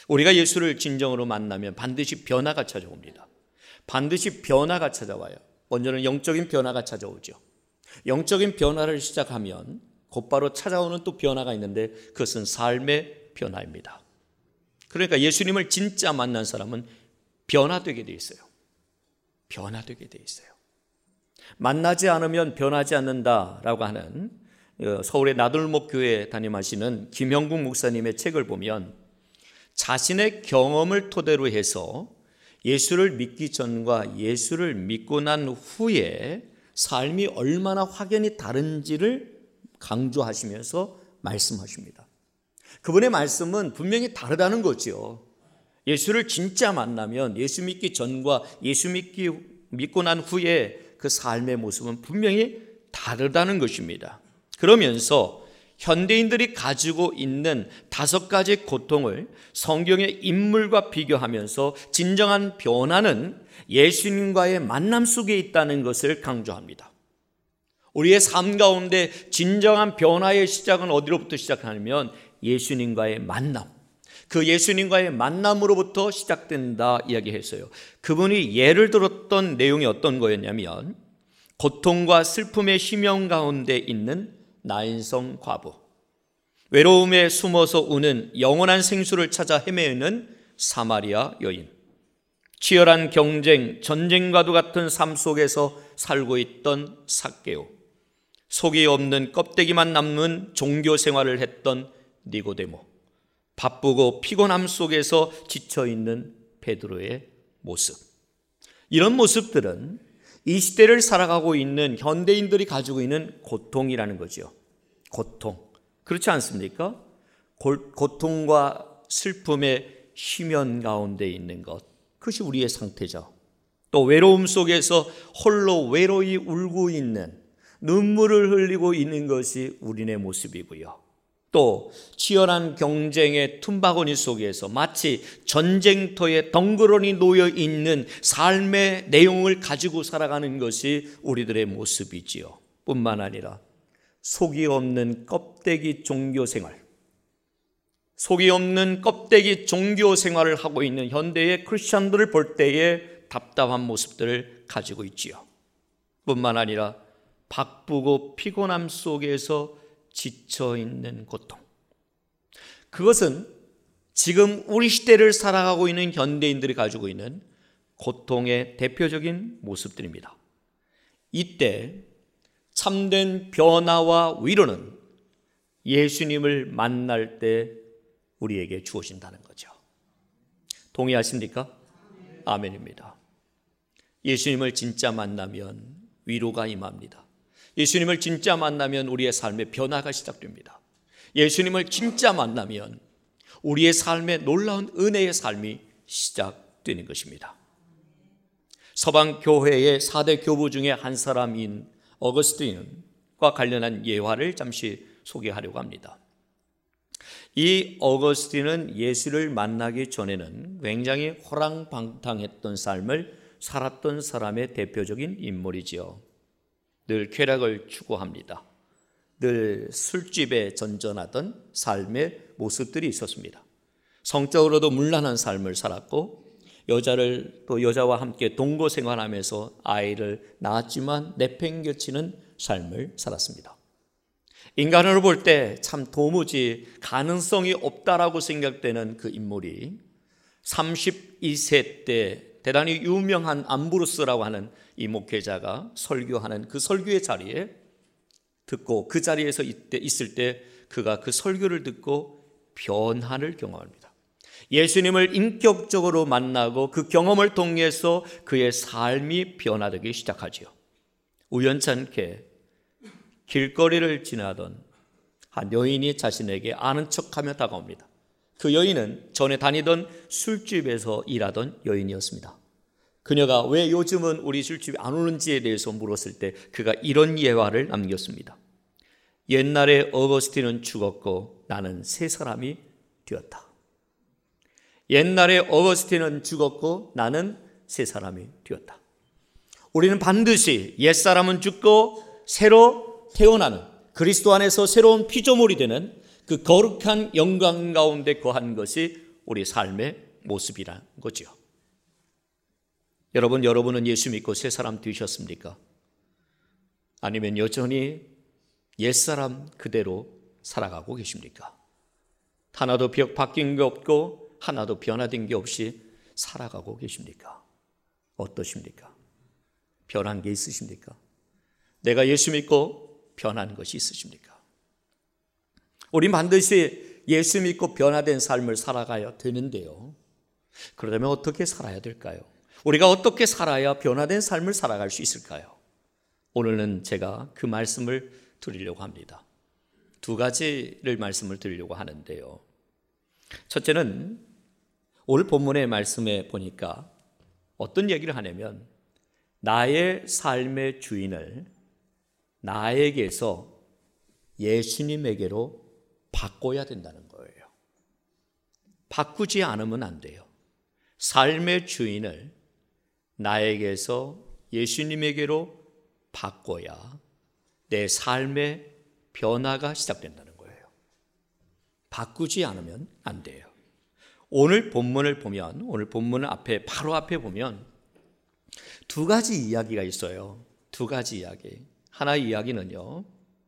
우리가 예수를 진정으로 만나면 반드시 변화가 찾아옵니다. 반드시 변화가 찾아와요. 먼저는 영적인 변화가 찾아오죠. 영적인 변화를 시작하면 곧바로 찾아오는 또 변화가 있는데 그것은 삶의 변화입니다. 그러니까 예수님을 진짜 만난 사람은 변화되게 돼 있어요. 변화되게 돼 있어요. 만나지 않으면 변하지 않는다라고 하는 서울의 나들목 교회 담임하시는 김형국 목사님의 책을 보면 자신의 경험을 토대로 해서 예수를 믿기 전과 예수를 믿고 난 후에 삶이 얼마나 확연히 다른지를 강조하시면서 말씀하십니다. 그분의 말씀은 분명히 다르다는 거죠. 예수를 진짜 만나면 예수 믿기 전과 예수 믿고 난 후에 그 삶의 모습은 분명히 다르다는 것입니다. 그러면서 현대인들이 가지고 있는 5가지 고통을 성경의 인물과 비교하면서 진정한 변화는 예수님과의 만남 속에 있다는 것을 강조합니다. 우리의 삶 가운데 진정한 변화의 시작은 어디로부터 시작하냐면 예수님과의 만남, 그 예수님과의 만남으로부터 시작된다 이야기했어요. 그분이 예를 들었던 내용이 어떤 거였냐면 고통과 슬픔의 심연 가운데 있는 나인성 과부, 외로움에 숨어서 우는 영원한 생수를 찾아 헤매는 사마리아 여인, 치열한 경쟁, 전쟁과도 같은 삶 속에서 살고 있던 삭개오, 속이 없는 껍데기만 남는 종교 생활을 했던 니고데모, 바쁘고 피곤함 속에서 지쳐있는 베드로의 모습. 이런 모습들은 이 시대를 살아가고 있는 현대인들이 가지고 있는 고통이라는 거죠. 고통. 그렇지 않습니까? 고통과 슬픔의 심연 가운데 있는 것, 그것이 우리의 상태죠. 또 외로움 속에서 홀로 외로이 울고 있는, 눈물을 흘리고 있는 것이 우리의 모습이고요. 또 치열한 경쟁의 tum바구니 속에서 마치 전쟁터에 덩그러니 놓여 있는 삶의 내용을 가지고 살아가는 것이 우리들의 모습이지요. 뿐만 아니라 속이 없는 껍데기 종교 생활, 속이 없는 껍데기 종교 생활을 하고 있는 현대의 크리스천들을 볼 때의 답답한 모습들을 가지고 있지요. 뿐만 아니라 바쁘고 피곤함 속에서 지쳐있는 고통, 그것은 지금 우리 시대를 살아가고 있는 현대인들이 가지고 있는 고통의 대표적인 모습들입니다. 이때 참된 변화와 위로는 예수님을 만날 때 우리에게 주어진다는 거죠. 동의하십니까? 아멘입니다. 예수님을 진짜 만나면 위로가 임합니다. 예수님을 진짜 만나면 우리의 삶의 변화가 시작됩니다. 예수님을 진짜 만나면 우리의 삶에 놀라운 은혜의 삶이 시작되는 것입니다. 서방 교회의 4대 교부 중에 한 사람인 어거스틴과 관련한 예화를 잠시 소개하려고 합니다. 이 어거스틴은 예수를 만나기 전에는 굉장히 호랑방탕했던 삶을 살았던 사람의 대표적인 인물이지요. 늘 쾌락을 추구합니다. 늘 술집에 전전하던 삶의 모습들이 있었습니다. 성적으로도 문란한 삶을 살았고 여자와 함께 동거 생활하면서 아이를 낳았지만 내팽개치는 삶을 살았습니다. 인간으로 볼 때 참 도무지 가능성이 없다라고 생각되는 그 인물이 32세 때 대단히 유명한 암브로스라고 하는 이 목회자가 설교하는 그 설교의 자리에 듣고 그 자리에서 있을 때 그가 그 설교를 듣고 변화를 경험합니다. 예수님을 인격적으로 만나고 그 경험을 통해서 그의 삶이 변화되기 시작하지요. 우연찮게 길거리를 지나던 한 여인이 자신에게 아는 척하며 다가옵니다. 그 여인은 전에 다니던 술집에서 일하던 여인이었습니다. 그녀가 왜 요즘은 우리 술집에 안 오는지에 대해서 물었을 때 그가 이런 예화를 남겼습니다. 옛날에 어거스틴은 죽었고 나는 새 사람이 되었다. 옛날에 어거스틴은 죽었고 나는 새 사람이 되었다. 우리는 반드시 옛사람은 죽고 새로 태어나는 그리스도 안에서 새로운 피조물이 되는 그 거룩한 영광 가운데 거한 것이 우리 삶의 모습이라는 거죠. 여러분은 예수 믿고 새 사람 되셨습니까? 아니면 여전히 옛사람 그대로 살아가고 계십니까? 하나도 바뀐 게 없고 하나도 변화된 게 없이 살아가고 계십니까? 어떠십니까? 변한 게 있으십니까? 내가 예수 믿고 변한 것이 있으십니까? 우린 반드시 예수 믿고 변화된 삶을 살아가야 되는데요. 그러려면 어떻게 살아야 될까요? 우리가 어떻게 살아야 변화된 삶을 살아갈 수 있을까요? 오늘은 제가 그 말씀을 드리려고 합니다. 두 가지를 말씀을 드리려고 하는데요. 첫째는 오늘 본문의 말씀에 보니까 어떤 얘기를 하냐면 나의 삶의 주인을 나에게서 예수님에게로 바꿔야 된다는 거예요. 바꾸지 않으면 안 돼요. 삶의 주인을 나에게서 예수님에게로 바꿔야 내 삶의 변화가 시작된다는 거예요. 바꾸지 않으면 안 돼요. 오늘 본문을 보면, 오늘 본문 앞에, 바로 앞에 보면 두 가지 이야기가 있어요. 두 가지 이야기. 하나의 이야기는요,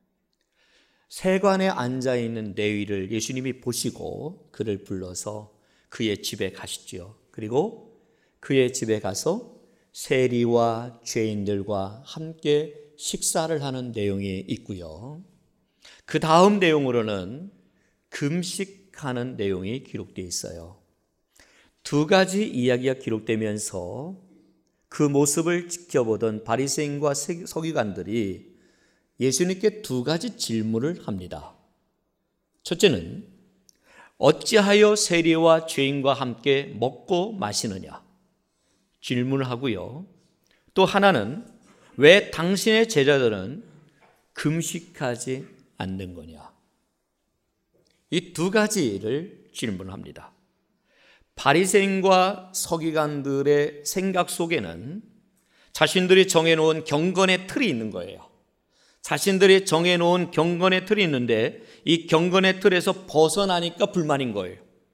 세관에 앉아있는 레위를 예수님이 보시고 그를 불러서 그의 집에 가시죠. 그리고 그의 집에 가서 세리와 죄인들과 함께 식사를 하는 내용이 있고요. 그 다음 내용으로는 금식하는 내용이 기록되어 있어요. 두 가지 이야기가 기록되면서 그 모습을 지켜보던 바리새인과 서기관들이 예수님께 두 가지 질문을 합니다. 첫째는 어찌하여 세리와 죄인과 함께 먹고 마시느냐 질문을 하고요. 또 하나는 왜 당신의 제자들은 금식하지 않는 거냐. 이 두 가지를 질문합니다. 바리새인과 서기관들의 생각 속에는 자신들이 정해놓은 경건의 틀이 있는 거예요. 자신들이 정해놓은 경건의 틀이 있는데 이 경건의 틀에서 벗어나니까 불만인 거예요.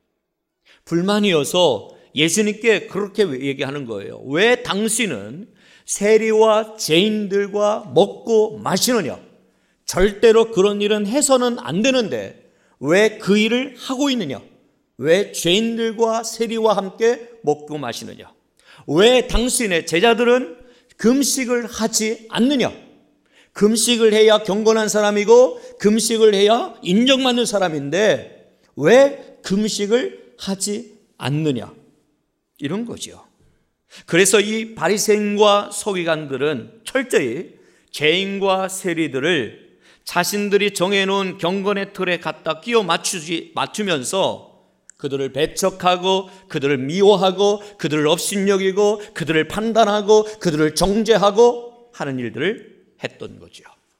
불만이어서 예수님께 그렇게 얘기하는 거예요. 왜 당신은 세리와 죄인들과 먹고 마시느냐? 절대로 그런 일은 해서는 안 되는데 왜 그 일을 하고 있느냐? 왜 죄인들과 세리와 함께 먹고 마시느냐? 왜 당신의 제자들은 금식을 하지 않느냐? 금식을 해야 경건한 사람이고 금식을 해야 인정받는 사람인데 왜 금식을 하지 않느냐? 이런 거죠. 그래서 이 바리새인과 서기관들은 철저히 죄인과 세리들을 자신들이 정해놓은 경건의 틀에 갖다 끼워 맞추면서 그들을 배척하고 그들을 미워하고 그들을 업신여기고 그들을 판단하고 그들을 정죄하고 하는 일들을 했던 거죠.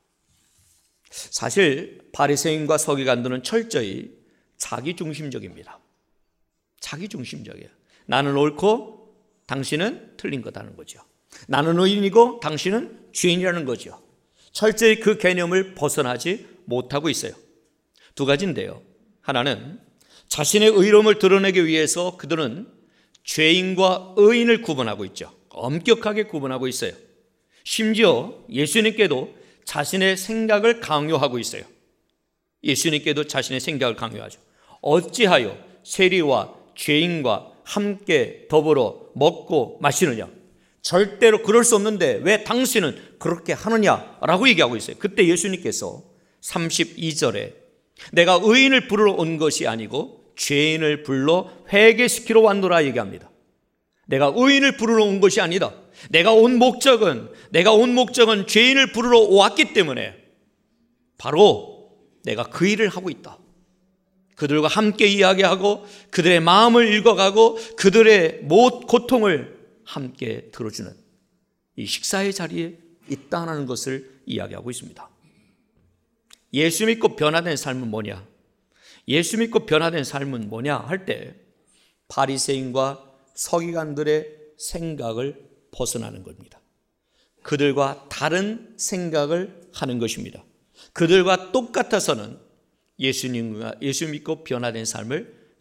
사실 바리새인과 서기관들은 철저히 자기중심적입니다. 자기중심적이에요. 나는 옳고 당신은 틀린 거다는 거죠. 나는 의인이고 당신은 죄인이라는 거죠. 철저히 그 개념을 벗어나지 못하고 있어요. 두 가지인데요. 하나는 자신의 의로움을 드러내기 위해서 그들은 죄인과 의인을 구분하고 있죠. 엄격하게 구분하고 있어요. 심지어 예수님께도 자신의 생각을 강요하고 있어요. 예수님께도 자신의 생각을 강요하죠. 어찌하여 세리와 죄인과 함께 더불어 먹고 마시느냐? 절대로 그럴 수 없는데 왜 당신은 그렇게 하느냐라고 얘기하고 있어요. 그때 예수님께서 32절에 내가 의인을 부르러 온 것이 아니고 죄인을 불러 회개시키러 왔노라 얘기합니다. 내가 의인을 부르러 온 것이 아니다. 내가 온 목적은 죄인을 부르러 왔기 때문에 바로 내가 그 일을 하고 있다. 그들과 함께 이야기하고 그들의 마음을 읽어가고 그들의 고통을 함께 들어주는 이 식사의 자리에 있다는 것을 이야기하고 있습니다. 예수 믿고 변화된 삶은 뭐냐? 예수 믿고 변화된 삶은 뭐냐 할 때 바리새인과 서기관들의 생각을 벗어나는 겁니다. 그들과 다른 생각을 하는 것입니다. 그들과 똑같아서는 예수 믿고 변화된 삶을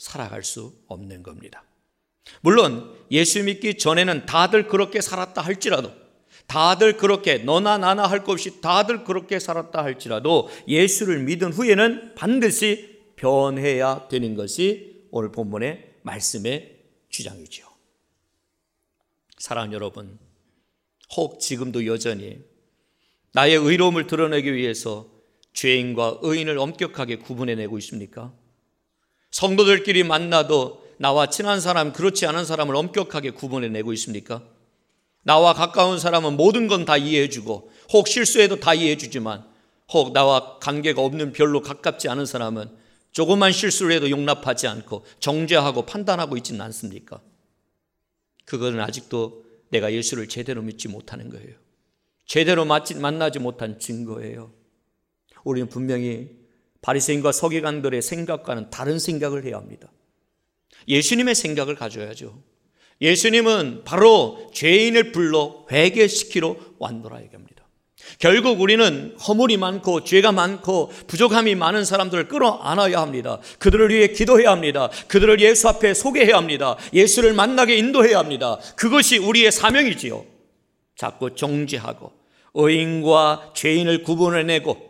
살아갈 수 없는 겁니다. 물론 예수 믿기 전에는 다들 그렇게 살았다 할지라도, 다들 그렇게 너나 나나 할 것 없이 다들 그렇게 살았다 할지라도 예수를 믿은 후에는 반드시 변해야 되는 것이 오늘 본문의 말씀의 주장이죠. 사랑하는 여러분, 혹 지금도 여전히 나의 의로움을 드러내기 위해서 죄인과 의인을 엄격하게 구분해내고 있습니까? 성도들끼리 만나도 나와 친한 사람, 그렇지 않은 사람을 엄격하게 구분해내고 있습니까? 나와 가까운 사람은 모든 건 다 이해해주고, 혹 실수해도 다 이해해주지만, 혹 나와 관계가 없는, 별로 가깝지 않은 사람은 조그만 실수를 해도 용납하지 않고 정죄하고 판단하고 있지는 않습니까? 그것은 아직도 내가 예수를 제대로 믿지 못하는 거예요. 제대로 만나지 못한 증거예요. 우리는 분명히 바리새인과 서기관들의 생각과는 다른 생각을 해야 합니다. 예수님의 생각을 가져야죠. 예수님은 바로 죄인을 불러 회개시키러 왔노라 얘기합니다. 결국 우리는 허물이 많고 죄가 많고 부족함이 많은 사람들을 끌어안아야 합니다. 그들을 위해 기도해야 합니다. 그들을 예수 앞에 소개해야 합니다. 예수를 만나게 인도해야 합니다. 그것이 우리의 사명이지요. 자꾸 정죄하고 의인과 죄인을 구분해내고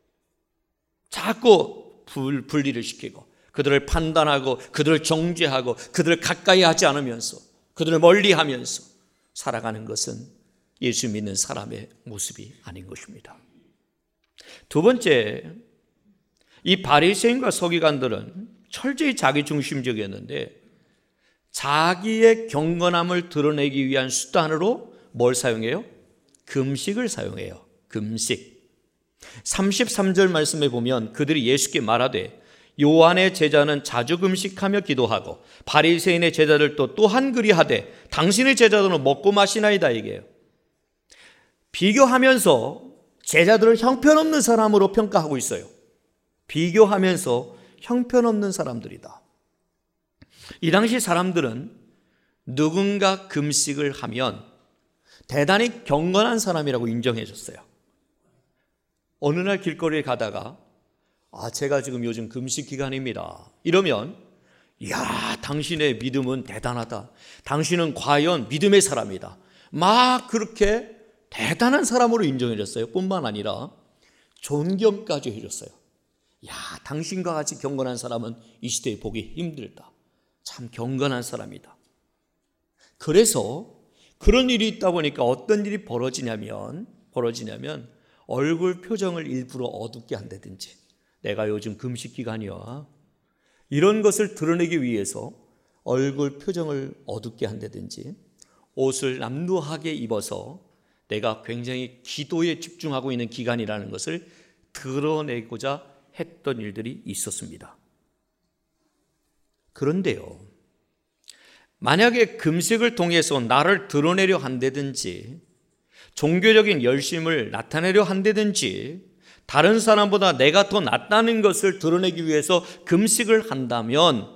자꾸 분리를 시키고 그들을 판단하고 그들을 정죄하고 그들을 가까이 하지 않으면서 그들을 멀리하면서 살아가는 것은 예수 믿는 사람의 모습이 아닌 것입니다. 두 번째, 이 바리새인과 서기관들은 철저히 자기중심적이었는데 자기의 경건함을 드러내기 위한 수단으로 뭘 사용해요? 금식을 사용해요. 금식. 33절 말씀에 보면 그들이 예수께 말하되 요한의 제자는 자주 금식하며 기도하고 바리새인의 제자들도 또한 그리하되 당신의 제자들은 먹고 마시나이다 얘기해요. 비교하면서 제자들을 형편없는 사람으로 평가하고 있어요. 비교하면서 형편없는 사람들이다. 이 당시 사람들은 누군가 금식을 하면 대단히 경건한 사람이라고 인정해 줬어요. 어느 날 길거리에 가다가 제가 지금 요즘 금식 기간입니다. 이러면 이야, 당신의 믿음은 대단하다. 당신은 과연 믿음의 사람이다. 막 그렇게 대단한 사람으로 인정해 줬어요. 뿐만 아니라 존경까지 해줬어요. 야, 당신과 같이 경건한 사람은 이 시대에 보기 힘들다. 참 경건한 사람이다. 그래서 그런 일이 있다 보니까 어떤 일이 벌어지냐면 얼굴 표정을 일부러 어둡게 한다든지, 내가 요즘 금식 기간이야, 이런 것을 드러내기 위해서 얼굴 표정을 어둡게 한다든지, 옷을 남루하게 입어서 내가 굉장히 기도에 집중하고 있는 기간이라는 것을 드러내고자 했던 일들이 있었습니다. 그런데요, 만약에 금식을 통해서 나를 드러내려 한다든지 종교적인 열심을 나타내려 한다든지 다른 사람보다 내가 더 낫다는 것을 드러내기 위해서 금식을 한다면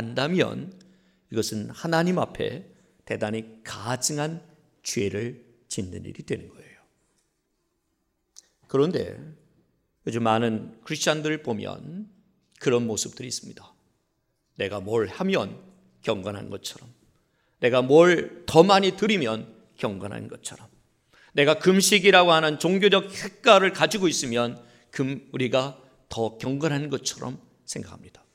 이것은 하나님 앞에 대단히 가증한 죄를 짓는 일이 되는 거예요. 그런데 요즘 많은 크리스찬들을 보면 그런 모습들이 있습니다. 내가 뭘 하면 경건한 것처럼, 내가 뭘 더 많이 드리면 경건한 것처럼, 내가 금식이라고 하는 종교적 색깔을 가지고 있으면 우리가 더 경건한 것처럼 생각합니다.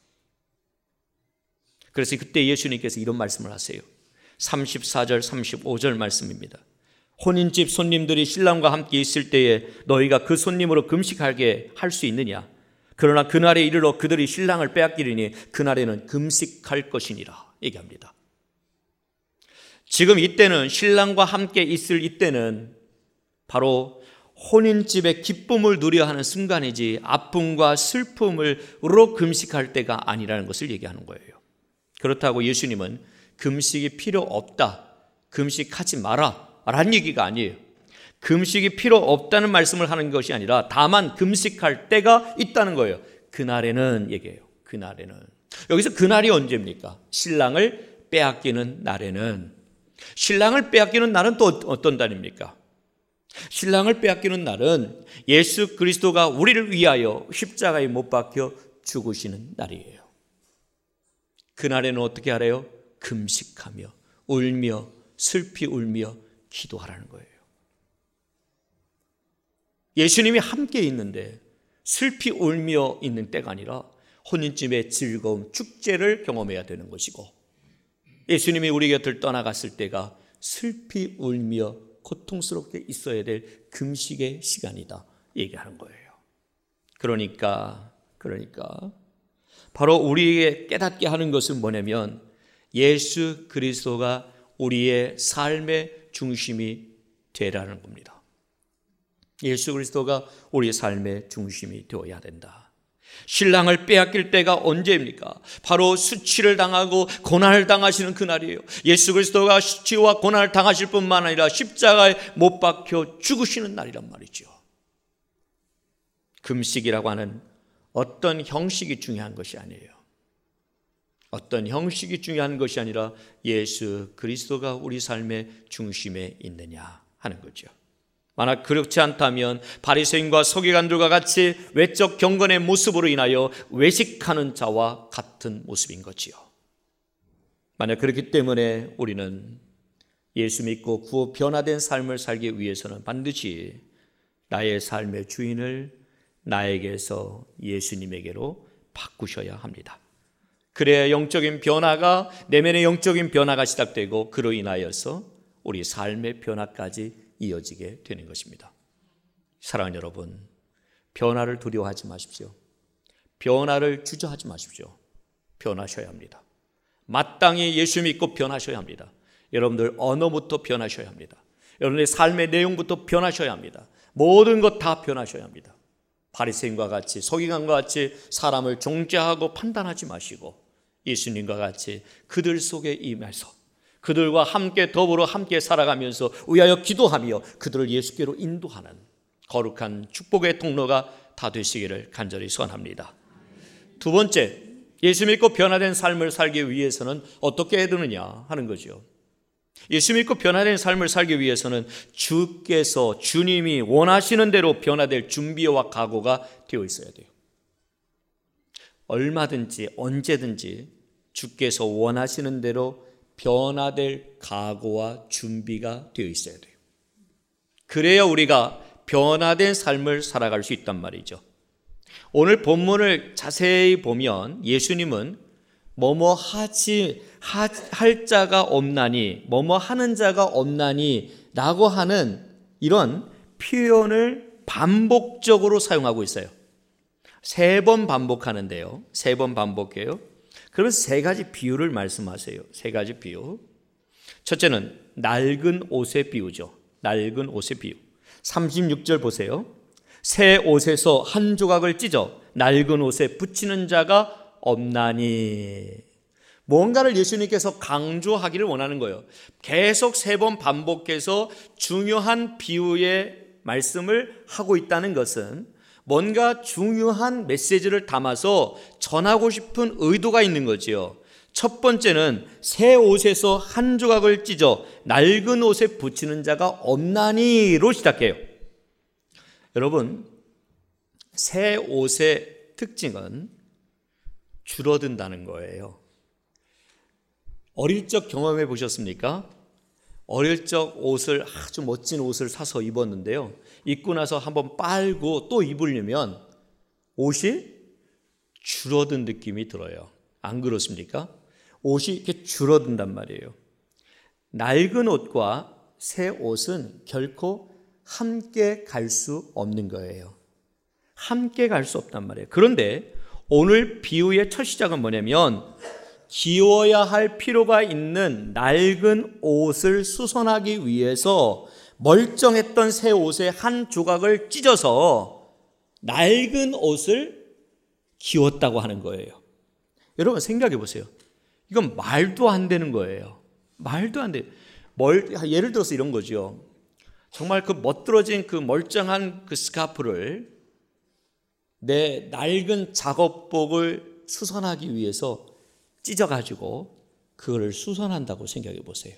그래서 그때 예수님께서 이런 말씀을 하세요. 34절 35절 말씀입니다. 혼인집 손님들이 신랑과 함께 있을 때에 너희가 그 손님으로 금식하게 할 수 있느냐? 그러나 그날에 이르러 그들이 신랑을 빼앗기리니 그날에는 금식할 것이니라 얘기합니다. 지금 이때는, 신랑과 함께 있을 이때는 바로 혼인집의 기쁨을 누려야 하는 순간이지 아픔과 슬픔으로 금식할 때가 아니라는 것을 얘기하는 거예요. 그렇다고 예수님은 금식이 필요 없다, 금식하지 마라 라는 얘기가 아니에요. 금식이 필요 없다는 말씀을 하는 것이 아니라 다만 금식할 때가 있다는 거예요. 그날에는 얘기해요. 그날에는. 여기서 그날이 언제입니까? 신랑을 빼앗기는 날에는. 신랑을 빼앗기는 날은 또 어떤 날입니까? 신랑을 빼앗기는 날은 예수 그리스도가 우리를 위하여 십자가에 못 박혀 죽으시는 날이에요. 그날에는 어떻게 하래요? 금식하며 울며 슬피 울며 기도하라는 거예요. 예수님이 함께 있는데 슬피 울며 있는 때가 아니라 혼인집의 즐거움, 축제를 경험해야 되는 것이고, 예수님이 우리 곁을 떠나갔을 때가 슬피 울며 고통스럽게 있어야 될 금식의 시간이다 얘기하는 거예요. 그러니까 바로 우리에게 깨닫게 하는 것은 뭐냐면 예수 그리스도가 우리의 삶의 중심이 되라는 겁니다. 예수 그리스도가 우리의 삶의 중심이 되어야 된다. 신랑을 빼앗길 때가 언제입니까? 바로 수치를 당하고 고난을 당하시는 그날이에요. 예수 그리스도가 수치와 고난을 당하실 뿐만 아니라 십자가에 못 박혀 죽으시는 날이란 말이죠. 금식이라고 하는 어떤 형식이 중요한 것이 아니에요. 어떤 형식이 중요한 것이 아니라 예수 그리스도가 우리 삶의 중심에 있느냐 하는 거죠. 만약 그렇지 않다면 바리새인과 서기관들과 같이 외적 경건의 모습으로 인하여 외식하는 자와 같은 모습인 거지요. 만약 그렇기 때문에 우리는 예수 믿고 구원 변화된 삶을 살기 위해서는 반드시 나의 삶의 주인을 나에게서 예수님에게로 바꾸셔야 합니다. 그래야 영적인 변화가, 내면의 영적인 변화가 시작되고 그로 인하여서 우리 삶의 변화까지 이어지게 되는 것입니다. 사랑하는 여러분, 변화를 두려워하지 마십시오. 변화를 주저하지 마십시오. 변하셔야 합니다. 마땅히 예수 믿고 변하셔야 합니다. 여러분들 언어부터 변하셔야 합니다. 여러분의 삶의 내용부터 변하셔야 합니다. 모든 것 다 변하셔야 합니다. 바리새인과 같이, 서기관과 같이 사람을 정죄하고 판단하지 마시고 예수님과 같이 그들 속에 임해서 그들과 함께 더불어 함께 살아가면서 위하여 기도하며 그들을 예수께로 인도하는 거룩한 축복의 통로가 다 되시기를 간절히 소원합니다. 두 번째, 예수 믿고 변화된 삶을 살기 위해서는 어떻게 해야 되느냐 하는 거죠. 예수 믿고 변화된 삶을 살기 위해서는 주께서, 주님이 원하시는 대로 변화될 준비와 각오가 되어 있어야 돼요. 얼마든지 언제든지 주께서 원하시는 대로 변화될 각오와 준비가 되어 있어야 돼요. 그래야 우리가 변화된 삶을 살아갈 수 있단 말이죠. 오늘 본문을 자세히 보면 예수님은 뭐뭐 할 자가 없나니, 뭐뭐 하는 자가 없나니 라고 하는 이런 표현을 반복적으로 사용하고 있어요. 3번 반복하는데요. 3번 반복해요. 그러면서 3가지 비유를 말씀하세요. 3가지 비유. 첫째는 낡은 옷의 비유죠. 낡은 옷의 비유. 36절 보세요. 새 옷에서 한 조각을 찢어 낡은 옷에 붙이는 자가 없나니. 뭔가를 예수님께서 강조하기를 원하는 거예요. 계속 3번 반복해서 중요한 비유의 말씀을 하고 있다는 것은 뭔가 중요한 메시지를 담아서 전하고 싶은 의도가 있는 거지요. 첫 번째는 새 옷에서 한 조각을 찢어 낡은 옷에 붙이는 자가 없나니로 시작해요. 여러분, 새 옷의 특징은 줄어든다는 거예요. 어릴 적 경험해 보셨습니까? 어릴 적 옷을, 아주 멋진 옷을 사서 입었는데요, 입고 나서 한번 빨고 또 입으려면 옷이 줄어든 느낌이 들어요. 안 그렇습니까? 옷이 이렇게 줄어든단 말이에요. 낡은 옷과 새 옷은 결코 함께 갈 수 없는 거예요. 함께 갈 수 없단 말이에요. 그런데 오늘 비유의 첫 시작은 뭐냐면 기워야 할 필요가 있는 낡은 옷을 수선하기 위해서 멀쩡했던 새 옷의 한 조각을 찢어서 낡은 옷을 기웠다고 하는 거예요. 여러분 생각해 보세요. 이건 말도 안 되는 거예요. 말도 안 돼. 예를 들어서 이런 거죠. 정말 그 멋들어진 그 멀쩡한 그 스카프를 내 낡은 작업복을 수선하기 위해서 찢어가지고 그거를 수선한다고 생각해 보세요.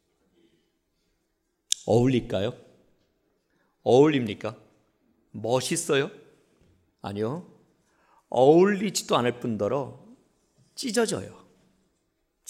어울릴까요? 어울립니까? 멋있어요? 아니요. 어울리지도 않을 뿐더러 찢어져요.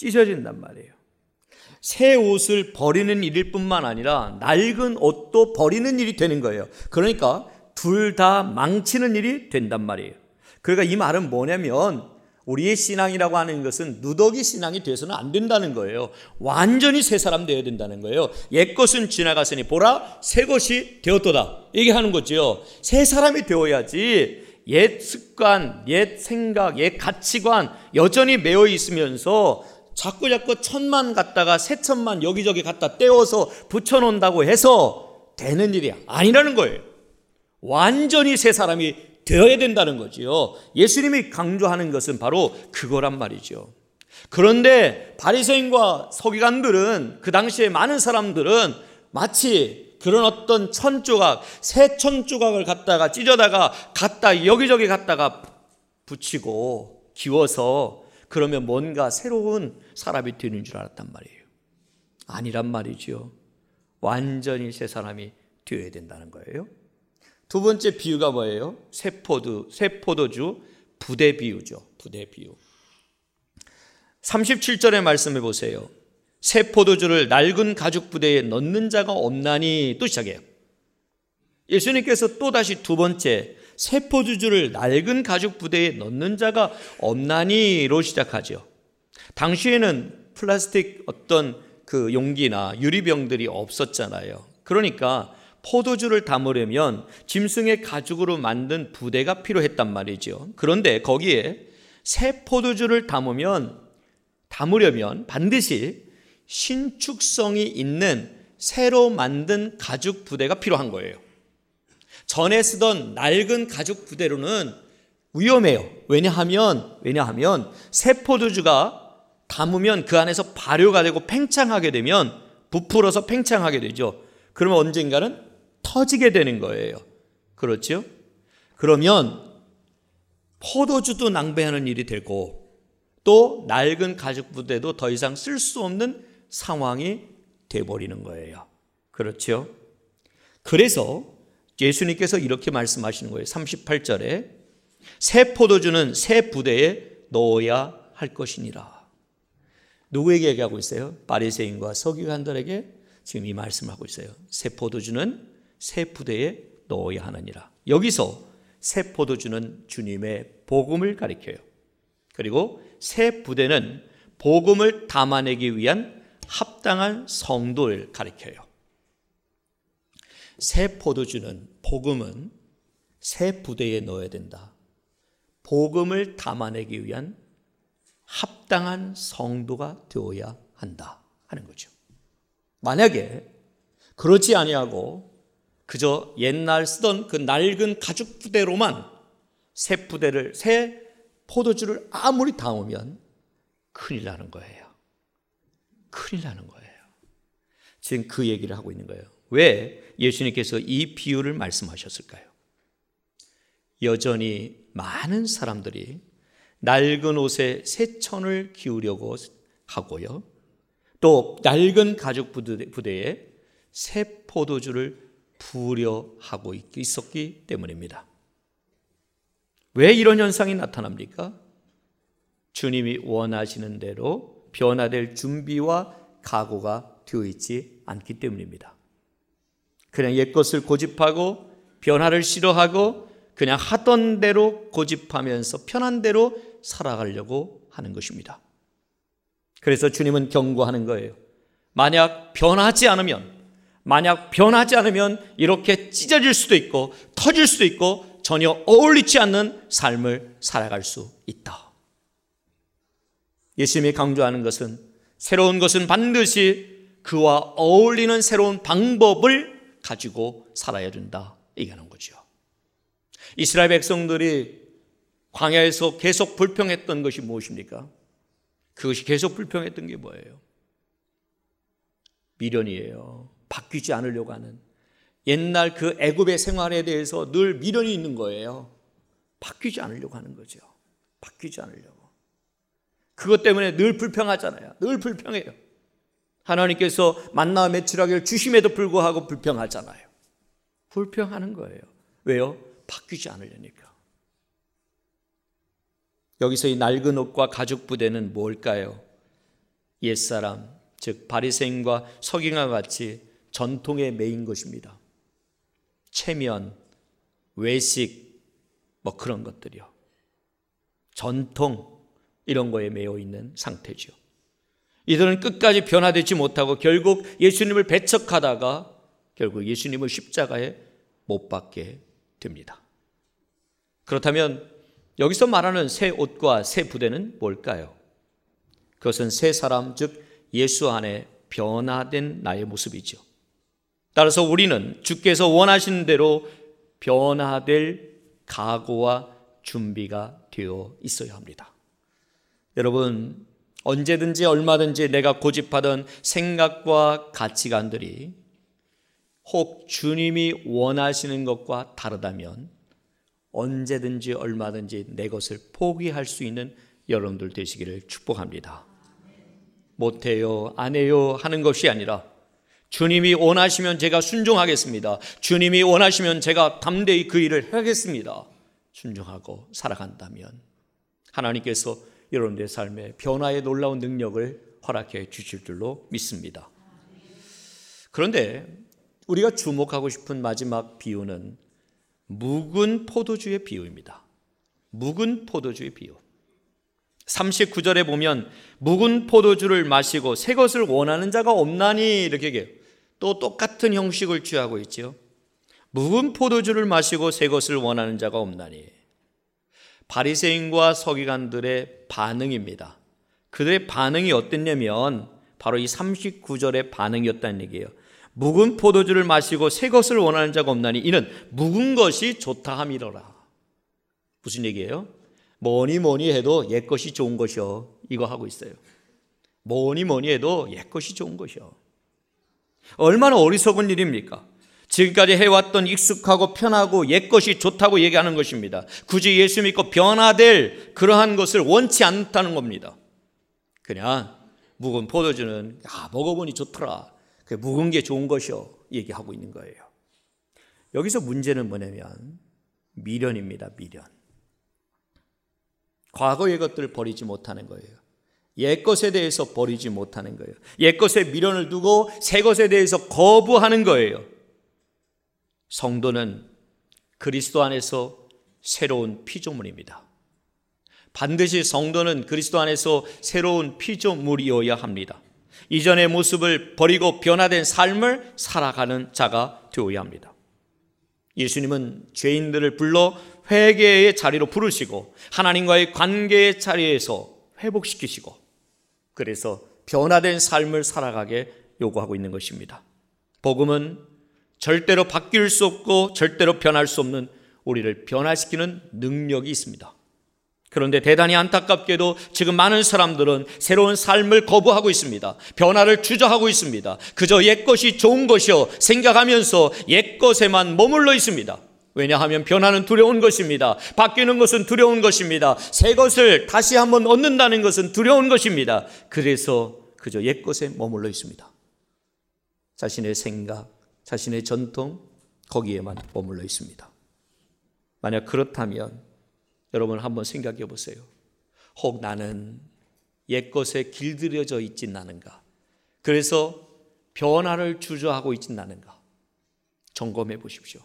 찢어진단 말이에요. 새 옷을 버리는 일일 뿐만 아니라 낡은 옷도 버리는 일이 되는 거예요. 그러니까 둘 다 망치는 일이 된단 말이에요. 그러니까 이 말은 뭐냐면 우리의 신앙이라고 하는 것은 누더기 신앙이 돼서는 안 된다는 거예요. 완전히 새 사람 되어야 된다는 거예요. 옛것은 지나갔으니 보라 새 것이 되었도다 얘기하는 거죠. 새 사람이 되어야지 옛 습관, 옛 생각, 옛 가치관 여전히 매여 있으면서 자꾸 천만 갖다가 새천만 여기저기 갖다 떼어서 붙여놓는다고 해서 되는 일이 아니라는 거예요. 완전히 새 사람이 되어야 된다는 거지요. 예수님이 강조하는 것은 바로 그거란 말이죠. 그런데 바리새인과 서기관들은 그 당시에 많은 사람들은 마치 그런 어떤 천조각, 새 천조각을 갖다가 찢어다가 갖다 여기저기 갖다가 붙이고 기워서 그러면 뭔가 새로운 사람이 되는 줄 알았단 말이에요. 아니란 말이죠. 완전히 새 사람이 되어야 된다는 거예요. 두 번째 비유가 뭐예요? 새 포도주 부대 비유죠. 부대 비유. 37절의 말씀해 보세요. 새 포도주를 낡은 가죽 부대에 넣는 자가 없나니 또 시작해요. 예수님께서 또다시 두 번째 새 포도주를 낡은 가죽 부대에 넣는 자가 없나니로 시작하죠. 당시에는 플라스틱 어떤 그 용기나 유리병들이 없었잖아요. 그러니까 포도주를 담으려면 짐승의 가죽으로 만든 부대가 필요했단 말이죠. 그런데 거기에 새 포도주를 담으려면 반드시 신축성이 있는 새로 만든 가죽 부대가 필요한 거예요. 전에 쓰던 낡은 가죽 부대로는 위험해요. 왜냐하면 새 포도주가 담으면 그 안에서 발효가 되고 팽창하게 되면 부풀어서 팽창하게 되죠. 그러면 언젠가는 터지게 되는 거예요. 그렇죠? 그러면 포도주도 낭비하는 일이 되고 또 낡은 가죽 부대도 더 이상 쓸 수 없는 상황이 돼버리는 거예요. 그렇죠? 그래서 예수님께서 이렇게 말씀하시는 거예요. 38절에 새 포도주는 새 부대에 넣어야 할 것이니라. 누구에게 얘기하고 있어요? 바리새인과 서기관들에게 지금 이 말씀을 하고 있어요. 새 포도주는 새 부대에 넣어야 하느니라. 여기서 새 포도주는 주님의 복음을 가리켜요. 그리고 새 부대는 복음을 담아내기 위한 합당한 성도를 가리켜요. 새 포도주는 복음은 새 부대에 넣어야 된다. 복음을 담아내기 위한 합당한 성도가 되어야 한다 하는 거죠. 만약에 그렇지 아니하고 그저 옛날 쓰던 그 낡은 가죽 부대로만 새 포도주를 아무리 담으면 큰일 나는 거예요. 큰일 나는 거예요. 지금 그 얘기를 하고 있는 거예요. 왜 예수님께서 이 비유를 말씀하셨을까요? 여전히 많은 사람들이 낡은 옷에 새 천을 기우려고 하고요. 또 낡은 가죽 부대에 새 포도주를 부으려 하고 있었기 때문입니다. 왜 이런 현상이 나타납니까? 주님이 원하시는 대로 변화될 준비와 각오가 되어 있지 않기 때문입니다. 그냥 옛것을 고집하고 변화를 싫어하고 그냥 하던 대로 고집하면서 편한 대로 살아가려고 하는 것입니다. 그래서 주님은 경고하는 거예요. 만약 변하지 않으면 이렇게 찢어질 수도 있고 터질 수도 있고 전혀 어울리지 않는 삶을 살아갈 수 있다. 예수님이 강조하는 것은 새로운 것은 반드시 그와 어울리는 새로운 방법을 가지고 살아야 된다 얘기하는 거죠. 이스라엘 백성들이 광야에서 계속 불평했던 것이 무엇입니까? 그것이 계속 불평했던 게 뭐예요? 미련이에요. 바뀌지 않으려고 하는 옛날 그 애굽의 생활에 대해서 늘 미련이 있는 거예요. 바뀌지 않으려고 하는 거죠. 바뀌지 않으려고. 그것 때문에 늘 불평하잖아요. 늘 불평해요. 하나님께서 만나와 메추라기를 주심에도 불구하고 불평하잖아요. 불평하는 거예요. 왜요? 바뀌지 않으려니까. 여기서 이 낡은 옷과 가죽 부대는 뭘까요? 옛사람, 즉 바리새인과 서기관과 같이 전통에 매인 것입니다. 체면, 외식, 뭐 그런 것들이요. 전통, 이런 거에 매여 있는 상태죠. 이들은 끝까지 변화되지 못하고 결국 예수님을 배척하다가 결국 예수님을 십자가에 못 박게 됩니다. 그렇다면 여기서 말하는 새 옷과 새 부대는 뭘까요? 그것은 새 사람, 즉 예수 안에 변화된 나의 모습이죠. 따라서 우리는 주께서 원하시는 대로 변화될 각오와 준비가 되어 있어야 합니다. 여러분, 언제든지 얼마든지 내가 고집하던 생각과 가치관들이 혹 주님이 원하시는 것과 다르다면 언제든지 얼마든지 내 것을 포기할 수 있는 여러분들 되시기를 축복합니다. 못해요, 안 해요 하는 것이 아니라 주님이 원하시면 제가 순종하겠습니다. 주님이 원하시면 제가 담대히 그 일을 하겠습니다. 순종하고 살아간다면 하나님께서 여러분들의 삶에 변화의 놀라운 능력을 허락해 주실 줄로 믿습니다. 그런데 우리가 주목하고 싶은 마지막 비유는 묵은 포도주의 비유입니다. 묵은 포도주의 비유. 39절에 보면 묵은 포도주를 마시고 새 것을 원하는 자가 없나니 이렇게 얘기해요. 또 똑같은 형식을 취하고 있죠. 묵은 포도주를 마시고 새 것을 원하는 자가 없나니. 바리새인과 서기관들의 반응입니다. 그들의 반응이 어땠냐면 바로 이 39절의 반응이었다는 얘기예요. 묵은 포도주를 마시고 새 것을 원하는 자가 없나니 이는 묵은 것이 좋다 함이로라. 무슨 얘기예요? 뭐니 해도 옛 것이 좋은 것이요. 이거 하고 있어요. 뭐니 해도 옛 것이 좋은 것이요. 얼마나 어리석은 일입니까? 지금까지 해왔던 익숙하고 편하고 옛 것이 좋다고 얘기하는 것입니다. 굳이 예수 믿고 변화될 그러한 것을 원치 않다는 겁니다. 그냥 묵은 포도주는 먹어보니 좋더라. 그 묵은 게 좋은 것이요. 얘기하고 있는 거예요. 여기서 문제는 뭐냐면 미련입니다. 미련. 과거의 것들을 버리지 못하는 거예요. 옛 것에 대해서 버리지 못하는 거예요. 옛 것에 미련을 두고 새 것에 대해서 거부하는 거예요. 성도는 그리스도 안에서 새로운 피조물입니다. 반드시 성도는 그리스도 안에서 새로운 피조물이어야 합니다. 이전의 모습을 버리고 변화된 삶을 살아가는 자가 되어야 합니다. 예수님은 죄인들을 불러 회개의 자리로 부르시고 하나님과의 관계의 자리에서 회복시키시고 그래서 변화된 삶을 살아가게 요구하고 있는 것입니다. 복음은 절대로 바뀔 수 없고 절대로 변할 수 없는 우리를 변화시키는 능력이 있습니다. 그런데 대단히 안타깝게도 지금 많은 사람들은 새로운 삶을 거부하고 있습니다. 변화를 주저하고 있습니다. 그저 옛것이 좋은 것이요 생각하면서 옛것에만 머물러 있습니다. 왜냐하면 변화는 두려운 것입니다. 바뀌는 것은 두려운 것입니다. 새 것을 다시 한번 얻는다는 것은 두려운 것입니다. 그래서 그저 옛것에 머물러 있습니다. 자신의 생각, 자신의 전통 거기에만 머물러 있습니다. 만약 그렇다면 여러분 한번 생각해 보세요. 혹 나는 옛것에 길들여져 있진 않은가? 그래서 변화를 주저하고 있진 않은가? 점검해 보십시오.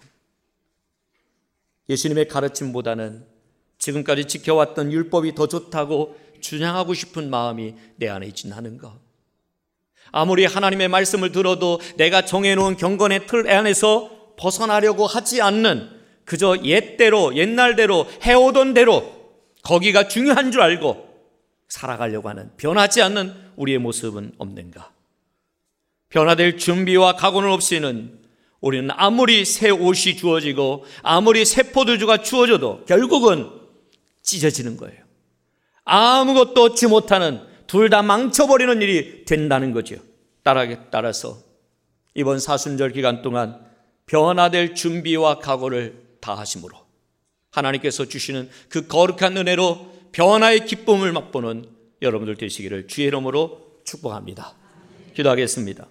예수님의 가르침보다는 지금까지 지켜왔던 율법이 더 좋다고 주장하고 싶은 마음이 내 안에 있진 않은가? 아무리 하나님의 말씀을 들어도 내가 정해놓은 경건의 틀 안에서 벗어나려고 하지 않는 그저 옛날대로 해오던 대로 거기가 중요한 줄 알고 살아가려고 하는 변하지 않는 우리의 모습은 없는가? 변화될 준비와 각오는 없이는 우리는 아무리 새 옷이 주어지고 아무리 새 포도주가 주어져도 결국은 찢어지는 거예요. 아무것도 얻지 못하는 둘 다 망쳐버리는 일이 된다는 거죠. 따라서 이번 사순절 기간 동안 변화될 준비와 각오를 다하심으로 하나님께서 주시는 그 거룩한 은혜로 변화의 기쁨을 맛보는 여러분들 되시기를 주의 이름으로 축복합니다. 기도하겠습니다.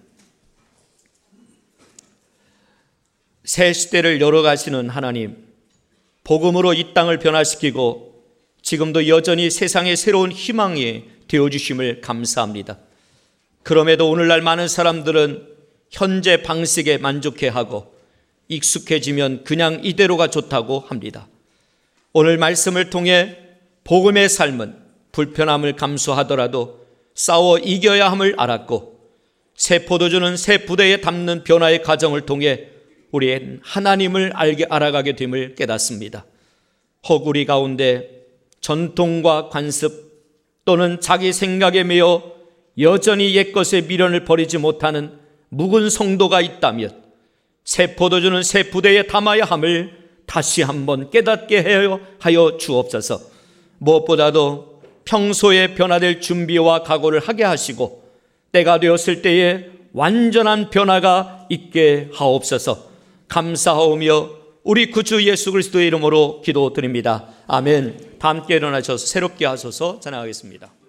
새 시대를 열어가시는 하나님, 복음으로 이 땅을 변화시키고 지금도 여전히 세상의 새로운 희망이 되어주심을 감사합니다. 그럼에도 오늘날 많은 사람들은 현재 방식에 만족해하고 익숙해지면 그냥 이대로가 좋다고 합니다. 오늘 말씀을 통해 복음의 삶은 불편함을 감수하더라도 싸워 이겨야 함을 알았고, 새 포도주는 새 부대에 담는 변화의 과정을 통해 우리의 하나님을 알아가게 됨을 깨닫습니다. 혹 우리 가운데 전통과 관습 또는 자기 생각에 매여 여전히 옛것의 미련을 버리지 못하는 묵은 성도가 있다면 새 포도주는 새 부대에 담아야 함을 다시 한번 깨닫게 하여 주옵소서. 무엇보다도 평소에 변화될 준비와 각오를 하게 하시고 때가 되었을 때에 완전한 변화가 있게 하옵소서. 감사하오며 우리 구주 예수 그리스도의 이름으로 기도드립니다. 아멘. 다 함께 일어나셔서 새롭게 하소서. 찬양하겠습니다.